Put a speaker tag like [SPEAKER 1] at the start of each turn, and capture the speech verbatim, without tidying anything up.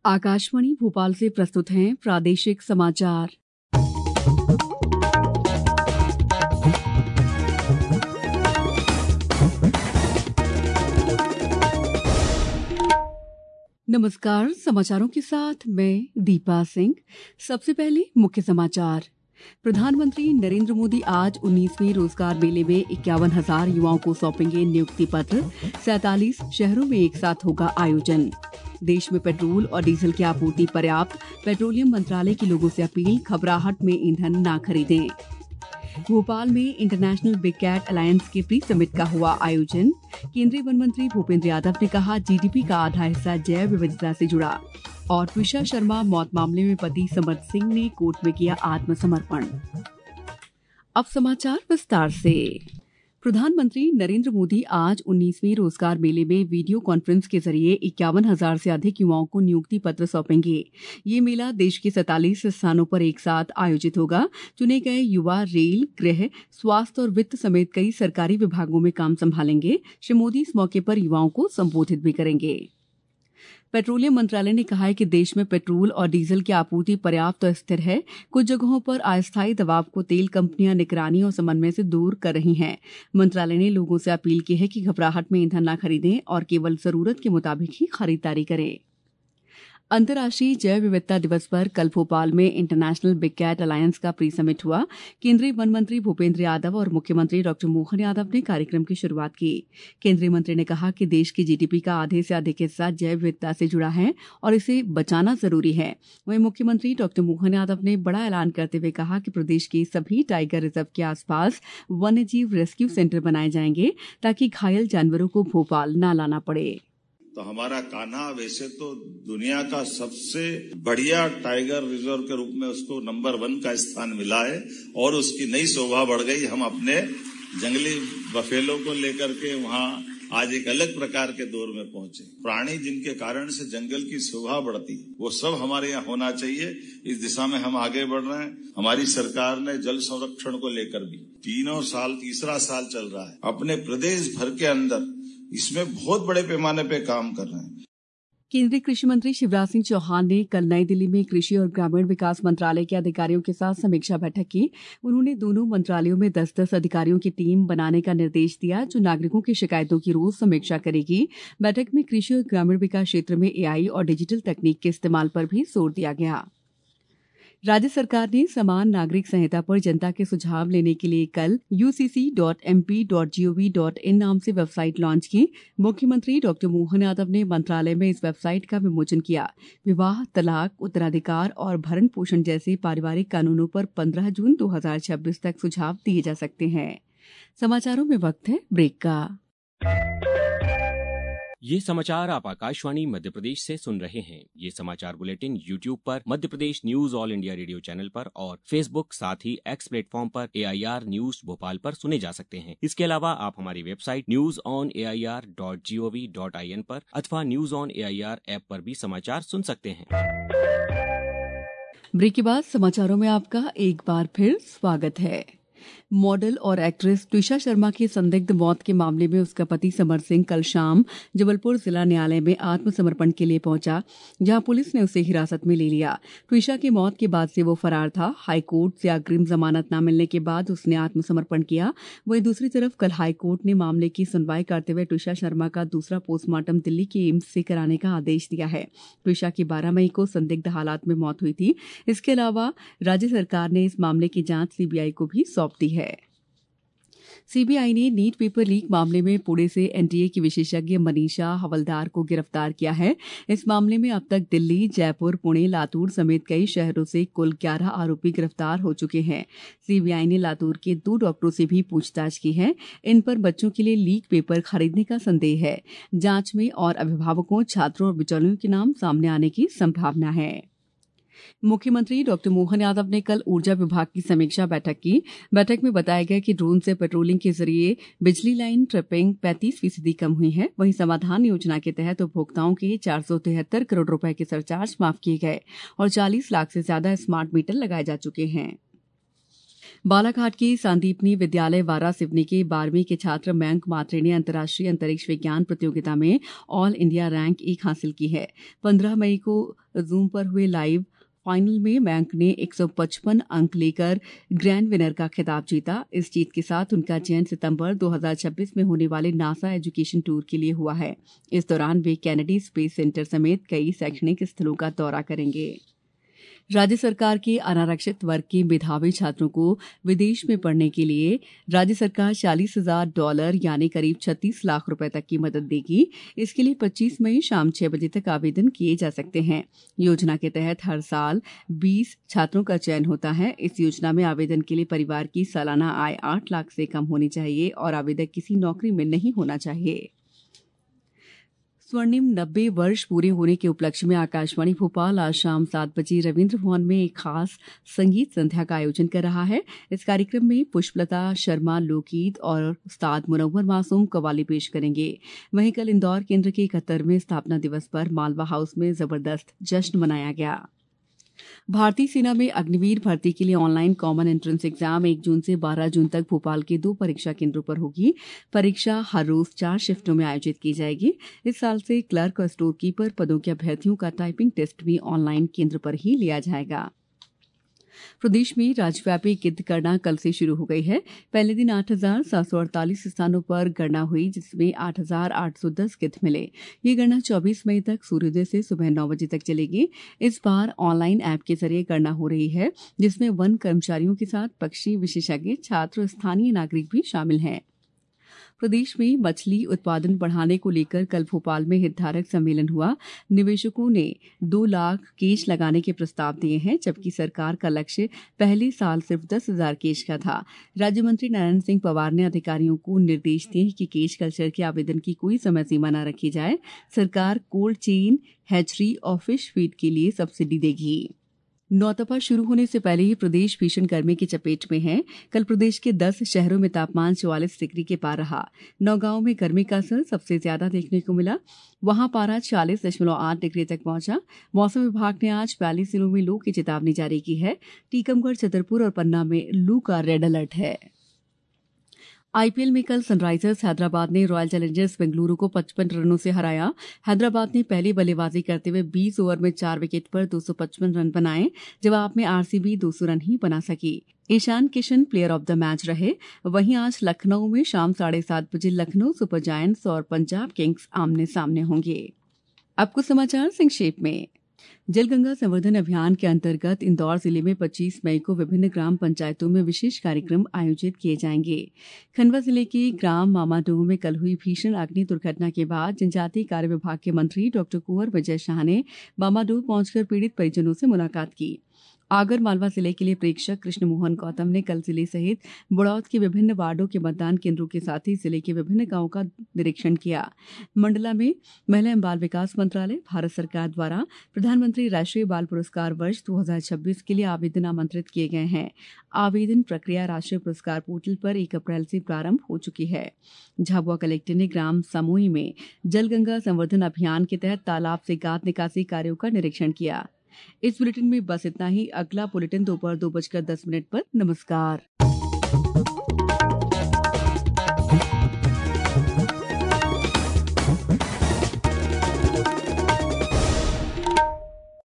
[SPEAKER 1] आकाशवाणी भोपाल से प्रस्तुत हैं प्रादेशिक समाचार। नमस्कार, समाचारों के साथ मैं दीपा सिंह। सबसे पहले मुख्य समाचार। प्रधानमंत्री नरेंद्र मोदी आज उन्नीसवें रोजगार मेले में इक्यावन हजार युवाओं को सौंपेंगे नियुक्ति पत्र। सैंतालीस शहरों में एक साथ होगा आयोजन। देश में पेट्रोल और डीजल की आपूर्ति पर्याप्त। पेट्रोलियम मंत्रालय की लोगों से अपील, घबराहट में ईंधन न खरीदें। भोपाल में इंटरनेशनल बिग कैट अलायंस के प्री समिट का हुआ आयोजन। केंद्रीय वन मंत्री भूपेंद्र यादव ने कहा, जीडीपी का आधा हिस्सा जैव विविधता से जुड़ा। और ट्विशा शर्मा मौत मामले में पति समर्थ सिंह ने कोर्ट में किया आत्मसमर्पण। अब समाचार विस्तार से। प्रधानमंत्री नरेंद्र मोदी आज उन्नीसवें रोजगार मेले में वीडियो कॉन्फ्रेंस के जरिए इक्यावन हजार से अधिक युवाओं को नियुक्ति पत्र सौंपेंगे। ये मेला देश के सैंतालीस स्थानों पर एक साथ आयोजित होगा। चुने गए युवा रेल, गृह, स्वास्थ्य और वित्त समेत कई सरकारी विभागों में काम संभालेंगे। श्री मोदी इस मौके पर युवाओं को संबोधित भी करेंगे। पेट्रोलियम मंत्रालय ने कहा है कि देश में पेट्रोल और डीजल की आपूर्ति पर्याप्त और स्थिर है। कुछ जगहों पर अस्थायी दबाव को तेल कंपनियां निगरानी और समन्वय से दूर कर रही हैं। मंत्रालय ने लोगों से अपील की है कि घबराहट में ईंधन न खरीदें और केवल जरूरत के मुताबिक ही खरीदारी करें। अंतर्राष्ट्रीय जैव विविधता दिवस पर कल भोपाल में इंटरनेशनल बिग कैट अलायंस का प्री समिट हुआ। केंद्रीय वन मंत्री भूपेंद्र यादव और मुख्यमंत्री डॉक्टर मोहन यादव ने कार्यक्रम की शुरुआत की। केंद्रीय मंत्री ने कहा कि देश की जीडीपी का आधे से अधिक हिस्सा जैव विविधता से जुड़ा है और इसे बचाना जरूरी है। वहीं मुख्यमंत्री डॉक्टर मोहन यादव ने बड़ा ऐलान करते हुए कहा कि प्रदेश के सभी टाइगर रिजर्व के आसपास वन्यजीव रेस्क्यू सेंटर बनाए जाएंगे ताकि घायल जानवरों को भोपाल न लाना पड़े।
[SPEAKER 2] तो हमारा कान्हा वैसे तो दुनिया का सबसे बढ़िया टाइगर रिजर्व के रूप में उसको नंबर वन का स्थान मिला है और उसकी नई शोभा बढ़ गई। हम अपने जंगली बफेलो को लेकर के वहाँ आज एक अलग प्रकार के दौर में पहुंचे। प्राणी जिनके कारण से जंगल की शोभा बढ़ती है वो सब हमारे यहाँ होना चाहिए। इस दिशा में हम आगे बढ़ रहे हैं। हमारी सरकार ने जल संरक्षण को लेकर भी तीनों साल तीसरा साल चल रहा है, अपने प्रदेश भर के अंदर इसमें बहुत बड़े पैमाने पे काम कर रहे हैं।
[SPEAKER 1] केंद्रीय कृषि मंत्री शिवराज सिंह चौहान ने कल नई दिल्ली में कृषि और ग्रामीण विकास मंत्रालय के अधिकारियों के साथ समीक्षा बैठक की। उन्होंने दोनों मंत्रालयों में दस दस अधिकारियों की टीम बनाने का निर्देश दिया जो नागरिकों की शिकायतों की रोज समीक्षा करेगी। बैठक में कृषि और ग्रामीण विकास क्षेत्र में एआई और डिजिटल तकनीक के इस्तेमाल पर भी जोर दिया गया। राज्य सरकार ने समान नागरिक संहिता पर जनता के सुझाव लेने के लिए कल U C C dot M P dot G O V dot in नाम से वेबसाइट लॉन्च की। मुख्यमंत्री डॉक्टर मोहन यादव ने मंत्रालय में इस वेबसाइट का विमोचन किया। विवाह, तलाक, उत्तराधिकार और भरण पोषण जैसे पारिवारिक कानूनों पर पंद्रह जून दो हजार छब्बीस तक सुझाव दिए जा सकते हैं। समाचारों में वक्त है ब्रेक का।
[SPEAKER 3] ये समाचार आप आकाशवाणी मध्य प्रदेश से सुन रहे हैं। ये समाचार बुलेटिन यूट्यूब पर Madhya Pradesh news All India Radio channel पर और फेसबुक साथ ही एक्स प्लेटफॉर्म पर A I R news Bhopal पर सुने जा सकते हैं। इसके अलावा आप हमारी website news on A I R dot G O V dot I N पर अथवा news on A I R app पर भी समाचार सुन सकते हैं।
[SPEAKER 1] ब्रेक के बाद समाचारों में आपका एक बार फिर स्वागत है। मॉडल और एक्ट्रेस ट्विशा शर्मा की संदिग्ध मौत के मामले में उसका पति समर्थ सिंह कल शाम जबलपुर जिला न्यायालय में आत्मसमर्पण के लिए पहुंचा, जहां पुलिस ने उसे हिरासत में ले लिया। ट्विशा की मौत के बाद से वो फरार था। हाईकोर्ट से अग्रिम जमानत न मिलने के बाद उसने आत्मसमर्पण किया। वहीं दूसरी तरफ कल हाईकोर्ट ने मामले की सुनवाई करते हुए ट्विशा शर्मा का दूसरा पोस्टमार्टम दिल्ली के एम्स से कराने का आदेश दिया है। ट्विशा की बारह मई को संदिग्ध हालात में मौत हुई थी। इसके अलावा राज्य सरकार ने इस मामले की जांच सी बी आई को भी सौंप दी है। सी बी आई ने नीट पेपर लीक मामले में पुणे से एन टी ए की विशेषज्ञ मनीषा हवलदार को गिरफ्तार किया है। इस मामले में अब तक दिल्ली, जयपुर, पुणे, लातूर समेत कई शहरों से कुल ग्यारह आरोपी गिरफ्तार हो चुके हैं। सी बी आई ने लातूर के दो डॉक्टरों से भी पूछताछ की है। इन पर बच्चों के लिए लीक पेपर खरीदने का संदेह है। जांच में और अभिभावकों, छात्रों और बिचौलियों के नाम सामने आने की संभावना है। मुख्यमंत्री डॉक्टर मोहन यादव ने कल ऊर्जा विभाग की समीक्षा बैठक की। बैठक में बताया गया कि ड्रोन से पेट्रोलिंग के जरिए बिजली लाइन ट्रिपिंग पैंतीस फीसदी कम हुई है। वहीं समाधान योजना के तहत उपभोक्ताओं के चार सौ तिहत्तर करोड़ रुपए के सरचार्ज माफ किए गए और चालीस लाख से ज्यादा स्मार्ट मीटर लगाए जा चुके हैं। बालाघाट के सांदीपनी विद्यालय वारा सिवनी के बारहवीं के छात्र मयंक मात्रे ने अंतर्राष्ट्रीय अंतरिक्ष विज्ञान प्रतियोगिता में ऑल इंडिया रैंक एक हासिल की है। पंद्रह मई को जूम पर हुए लाइव फाइनल में मयंक ने एक सौ पचपन अंक लेकर ग्रैंड विनर का खिताब जीता। इस जीत के साथ उनका चयन सितंबर दो हज़ार छब्बीस में होने वाले नासा एजुकेशन टूर के लिए हुआ है। इस दौरान वे कैनेडी स्पेस सेंटर समेत कई शैक्षणिक स्थलों का दौरा करेंगे। राज्य सरकार के अनारक्षित वर्ग के मेधावी छात्रों को विदेश में पढ़ने के लिए राज्य सरकार चालीस हजार डॉलर यानी करीब छत्तीस लाख रुपए तक की मदद देगी। इसके लिए पच्चीस मई शाम छह बजे तक आवेदन किए जा सकते हैं। योजना के तहत हर साल बीस छात्रों का चयन होता है। इस योजना में आवेदन के लिए परिवार की सालाना आय आठ लाख से कम होनी चाहिए और आवेदक किसी नौकरी में नहीं होना चाहिए। स्वर्णिम नब्बे वर्ष पूरे होने के उपलक्ष्य में आकाशवाणी भोपाल आज शाम सात बजे रविन्द्र भवन में एक खास संगीत संध्या का आयोजन कर रहा है। इस कार्यक्रम में पुष्पलता शर्मा लोकगीत और उस्ताद मुनव्वर मासूम कव्वाली पेश करेंगे। वहीं कल इंदौर केंद्र के इकहत्तरवें स्थापना दिवस पर मालवा हाउस में जबरदस्त जश्न मनाया गया। भारतीय सेना में अग्निवीर भर्ती के लिए ऑनलाइन कॉमन एंट्रेंस एग्जाम एक जून से बारह जून तक भोपाल के दो परीक्षा केंद्रों पर होगी। परीक्षा हर रोज चार शिफ्टों में आयोजित की जाएगी। इस साल से क्लर्क और स्टोर कीपर पदों के अभ्यर्थियों का टाइपिंग टेस्ट भी ऑनलाइन केंद्र पर ही लिया जाएगा। प्रदेश में राज्यव्यापी गिद्ध गणना कल से शुरू हो गई है। पहले दिन आठ हजार सात सौ अड़तालीस स्थानों पर गणना हुई, जिसमें आठ हजार आठ सौ दस गिद्ध मिले। ये गणना चौबीस मई तक सूर्योदय से सुबह नौ बजे तक चलेगी। इस बार ऑनलाइन ऐप के जरिए गणना हो रही है, जिसमें वन कर्मचारियों के साथ पक्षी विशेषज्ञ, छात्र, स्थानीय नागरिक भी शामिल हैं। प्रदेश में मछली उत्पादन बढ़ाने को लेकर कल भोपाल में हितधारक सम्मेलन हुआ। निवेशकों ने दो लाख केज लगाने के प्रस्ताव दिए हैं, जबकि सरकार का लक्ष्य पहले साल सिर्फ दस हजार केज का था। राज्य मंत्री नारायण सिंह पवार ने अधिकारियों को निर्देश दिए कि केज कल्चर के आवेदन की कोई समय सीमा न रखी जाए। सरकार कोल्ड चेन, हैचरी और फिश फीड के लिए सब्सिडी देगी। नौतपा शुरू होने से पहले ही प्रदेश भीषण गर्मी की चपेट में है। कल प्रदेश के दस शहरों में तापमान चौवालीस डिग्री के पार रहा। नौगांव में गर्मी का असर सबसे ज्यादा देखने को मिला। वहां पारा चालीस दशमलव आठ डिग्री तक पहुंचा। मौसम विभाग ने आज बयालीस जिलों में लू की चेतावनी जारी की है। टीकमगढ़, छतरपुर और पन्ना में लू का रेड अलर्ट है। आईपीएल में कल सनराइजर्स हैदराबाद ने रॉयल चैलेंजर्स बेंगलुरु को पचपन रनों से हराया। हैदराबाद ने पहली बल्लेबाजी करते हुए बीस ओवर में चार विकेट पर दो सौ पचपन रन बनाए। जवाब में आरसीबी दो सौ रन ही बना सकी। Ishan Kishan player of the match रहे। वहीं आज लखनऊ में शाम साढ़े सात बजे लखनऊ सुपर जायंट्स और पंजाब किंग्स आमने सामने होंगे। अब कुछ समाचार संक्षेप में। जलगंगा संवर्धन अभियान के अंतर्गत इंदौर जिले में पच्चीस मई को विभिन्न ग्राम पंचायतों में विशेष कार्यक्रम आयोजित किए जाएंगे। खंडवा जिले के ग्राम मामाडोह में कल हुई भीषण अग्नि दुर्घटना के बाद जनजातीय कार्य विभाग के मंत्री डॉक्टर कुंवर विजय शाह ने मामाडोह पहुंचकर पीड़ित परिजनों से मुलाकात की। आगर मालवा जिले के लिए प्रेक्षक कृष्ण मोहन गौतम ने कल जिले सहित बुड़ौत के विभिन्न वार्डों के मतदान केंद्रों के साथ ही जिले के विभिन्न गांवों का निरीक्षण किया। मंडला में महिला एवं बाल विकास मंत्रालय, भारत सरकार द्वारा प्रधानमंत्री राष्ट्रीय बाल पुरस्कार वर्ष दो हज़ार छब्बीस के लिए आवेदन आमंत्रित किए गए हैं। आवेदन प्रक्रिया राष्ट्रीय पुरस्कार पोर्टल पर एक अप्रैल से प्रारंभ हो चुकी है। झाबुआ कलेक्टर ने ग्राम समोई में जलगंगा संवर्धन अभियान के तहत तालाब से गाद निकासी कार्यों का निरीक्षण किया। इस बुलेटिन में बस इतना ही। अगला बुलेटिन दोपहर दो बजकर दस मिनट पर। नमस्कार।